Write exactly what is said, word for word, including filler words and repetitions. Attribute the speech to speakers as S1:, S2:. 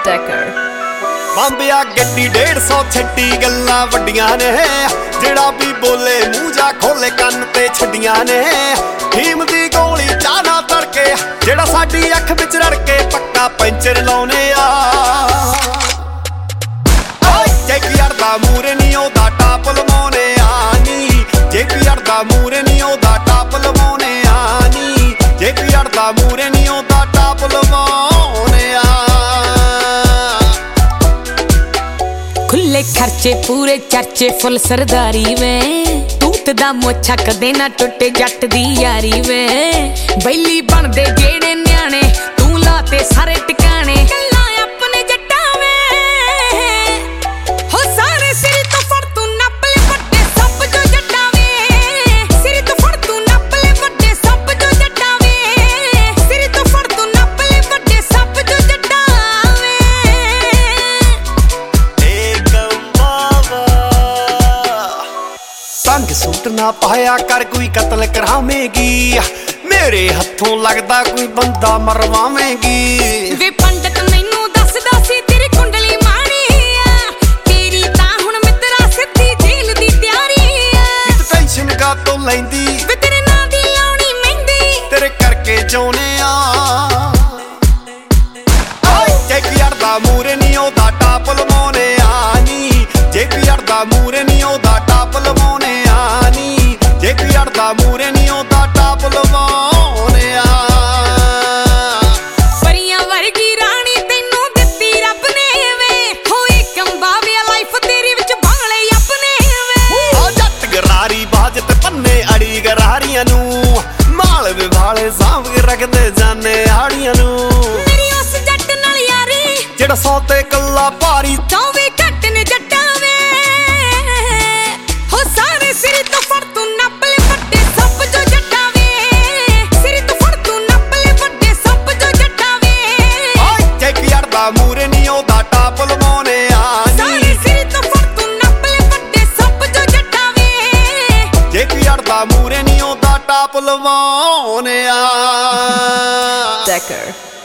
S1: Decker
S2: ਬੰਬਿਆ ਗੱਡੀ डेढ़ सौ ਛੱਡੀ ਗੱਲਾਂ ਵੱਡੀਆਂ ਨੇ ਜਿਹੜਾ ਵੀ ਬੋਲੇ ਮੂੰਹ ਜਾ ਖੋਲੇ ਕੰਨ ਤੇ ਛੱਡੀਆਂ ਨੇ ਹੀਮ ਦੀ ਗੋਲੀ ਚਾਹ ਨਾ ਤੜਕੇ ਜਿਹੜਾ ਸਾਡੀ ਅੱਖ ਵਿੱਚ ਰੜ ਕੇ ਪੱਕਾ ਪੈਂਚਰ ਲਾਉਨੇ ਆ ਓਏ ਜੇ ਕੀ ਅੜਦਾ ਮੂਰੇ ਨਹੀਂ ਉਹਦਾ ਟਾਪ ਲਵਾਉਨੇ ਆ ਨੀ ਜੇ ਕੀ ਅੜਦਾ ਮੂਰੇ ਨਹੀਂ ਉਹਦਾ ਟਾਪ ਲਵਾਉਨੇ ਆ ਨੀ ਜੇ ਕੀ ਅੜਦਾ ਮੂਰੇ ਨਹੀਂ ਉਹਦਾ ਟਾਪ ਲਵਾਉਨੇ ਆ
S3: खुले खर्चे पूरे चर्चे फुल सरदारी में तूत दा मोछा कदे ना टुटे जट दी यारी में बैली बनदे जेड़े न्याणे तू लाते सारे टिकाणे गल्लां अपने जट्टां में हो सारे सिर तो फड़ तू नप ले वड्डे सब जो जट्टां में सिर तो फड़ तू नप ले वड्डे सब जो जट्टां में सिर तो फड़ तू नप ले वड्डे सब जो जट्टां
S2: संग सूट ना पाया कर कोई कत्ल करावेगी मेरे हथों लगदा कोई बंदा मरवावेगी
S3: वे पंडित मैनू दसदा सी तेरी कुंडली माड़ी आ तेरी तां हुण मित्रा सिद्धी जेल दी तैयारी आ
S2: तू टेंशन का तो लैंदी
S3: वे तेरे नां दी लाउणी मेहंदी
S2: तेरे करके जोने आ ओए जे की अड़दा मूरे नहीं ओदा टाप लवाउने आ नी जे की अड़दा मूरे नहीं ओदा टाप लवाउने आ नी जे की अड़दा मूरे नहीं ओदा टाप लवाउने आ
S3: परियां वर्गी राणी तैनू दित्ती रब ने वे होई कंबा वे लाइफ तेरी विच बाले अपने वे
S2: ओ जट गरारी बाज ते पन्ने अड़ी गरारियां नू माल विभाले सांभ के रखदे जाने आड़ियां नू
S3: मेरी उस जट नाल यारी
S2: जेड़ा सौ ते कल्ला भारी
S3: चौवे घट ने जट्टां वे हो सारे सिर तो फड़ तू नप ले वड्डे सब जो जट्टां वे सिर तो फड़ तू नप ले वड्डे सब जो जट्टां वे
S2: ओए जे की अड़दा मूरे नहीं ओदा टाप लवाउने आ
S3: सारे
S2: नी
S3: सिर तो फड़ तू नप ले वड्डे सब जो जट्टां वे
S2: जे की अड़दा मूरे नहीं ओदा टाप लवाउने आ
S1: Decker